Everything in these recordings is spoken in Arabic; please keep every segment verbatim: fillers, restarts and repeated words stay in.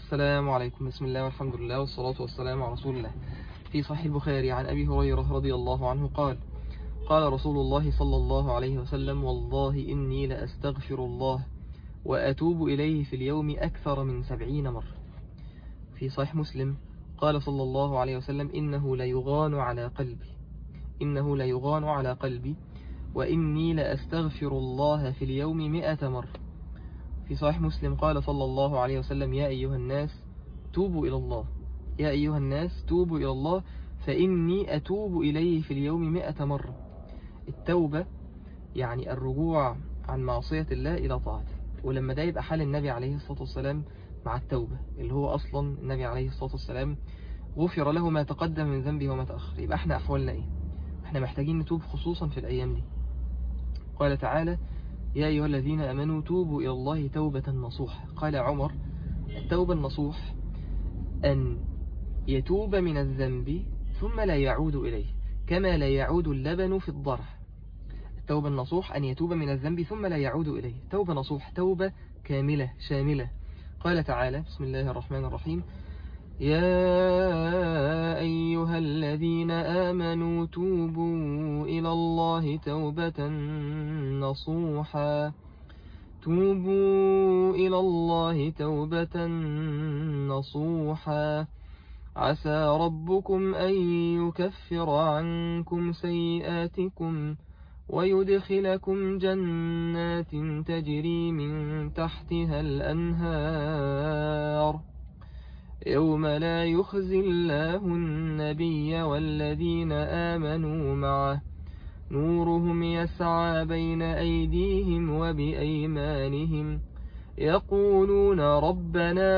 السلام عليكم. بسم الله والحمد لله والصلاة والسلام على رسول الله. في صحيح البخاري عن أبي هريرة رضي الله عنه قال قال رسول الله صلى الله عليه وسلم: والله إني لأستغفر الله وأتوب إليه في اليوم أكثر من سبعين مرة. في صحيح مسلم قال صلى الله عليه وسلم: إنه ليغان على قلبي إنه ليغان على قلبي وإني لأستغفر الله في اليوم مئة مرة. في صحيح مسلم قال صلى الله عليه وسلم: يا أيها الناس توبوا إلى الله يا أيها الناس توبوا إلى الله فإني أتوب إليه في اليوم مئة مرة. التوبة يعني الرجوع عن معصية الله إلى طاعته، ولما ده يبقى حال النبي عليه الصلاة والسلام مع التوبة، اللي هو أصلا النبي عليه الصلاة والسلام غفر له ما تقدم من ذنبه وما تأخر، يبقى احنا أحوالنا إيه؟ احنا محتاجين نتوب خصوصا في الأيام دي. قال تعالى: يا أيها الذين أمنوا توبوا إلى الله توبة نصوحة. قال عمر: التوبة النصوح أن يتوب من الذنب ثم لا يعود إليه كما لا يعود اللبن في الضرع. التوبة النصوح أن يتوب من الذنب ثم لا يعود إليه. توبة نصوح، توبة كاملة شاملة. قال تعالى: بسم الله الرحمن الرحيم: يا أيها الذين آمنوا توبوا إلى الله توبة نصوحا توبوا إلى الله توبة نصوحا عسى ربكم أن يكفر عنكم سيئاتكم ويدخلكم جنات تجري من تحتها الأنهار يوم لا يخزي الله النبي والذين آمنوا معه نورهم يسعى بين أيديهم وبأيمانهم يقولون ربنا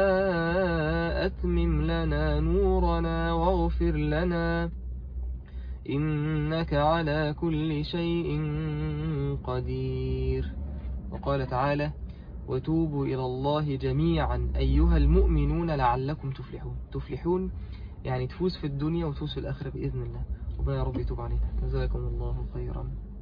أتمم لنا نورنا واغفر لنا إنك على كل شيء قدير. وقال تعالى: وتوبوا إلى الله جميعا أيها المؤمنون لعلكم تفلحون. تفلحون يعني تفوز في الدنيا وتفوز في الآخرة بإذن الله. ربنا يا رب يتوب علينا. جزاكم الله خيرا.